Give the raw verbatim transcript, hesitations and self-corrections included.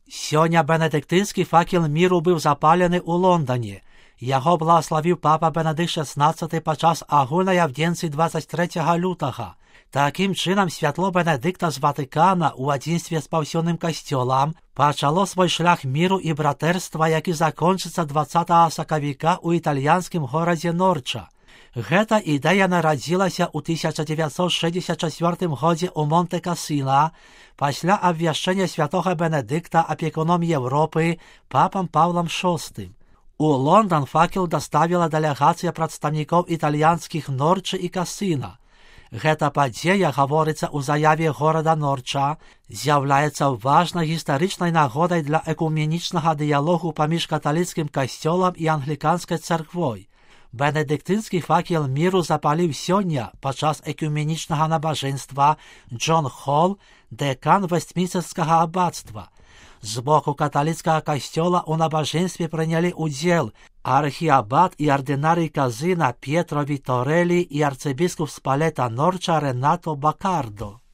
Сьогодні бенедиктинський факел міру був запалений у Лондоні. Його благословив папа Бенедикт шістнадцятий під час огульної авдієнції двадцять третього лютого. Таким чином, святло Бенедикта з Ватикана у одинстві з повсюдним костьолом почало свій шлях міру і братерства, який закінчиться двадцятого соковика у італійському городі Норча. Гэта ідея народилася у тисяча дев'ятсот шістдесят четвертому годі у Монте-Кассино після обвящення святого Бенедикта опікуном Європи папом Павлом шостим. У Лондон факел доставила делегація представників італійських Норча і Кассино. Гэта падзея, гаворыцца ў заяве горада Норча, з'яўляецца важнай гістарычнай нагодай для экуменічнага дыялогу паміж каталіцкім касцёлам і англіканскай царквой. Бенедиктинський факел міру запалив сьогодні падчас екуменічного набаженства Джон Холл, декан Вестмінстерського аббатства. З боку католицького костьола у набаженстві прийняли уділ архіабат і ординарій Казина П'єтро Віторелі і арцибіскуп Спалета Норча Ренато Бакардо.